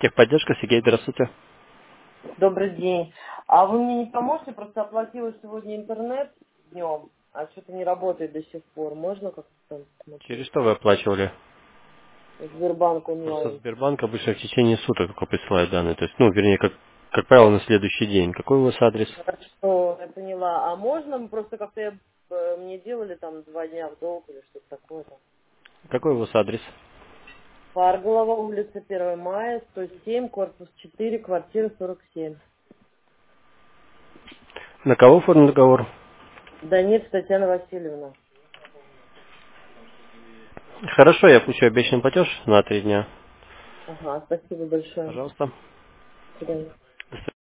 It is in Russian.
Техподдержка, Сергей, здравствуйте. Добрый день. А вы мне не поможете? Просто оплатила сегодня интернет днем, а что-то не работает до сих пор. Можно как-то там Через посмотреть? что вы оплачивали? Сбербанк Просто онлайн. Сбербанк обычно в течение суток только присылает данные. То есть, ну, вернее, как правило, на следующий день. Какой у вас адрес? Хорошо, я поняла. А можно просто как-то мне делали там 2 дня в долг или что-то такое там? Какой у вас адрес? Парголова, улица 1 мая, 107, корпус 4, квартира 47. На кого оформлен договор? Да нет, Татьяна Васильевна. Хорошо, я получу обещанный платеж на 3 дня. Ага, спасибо большое. Пожалуйста. До свидания.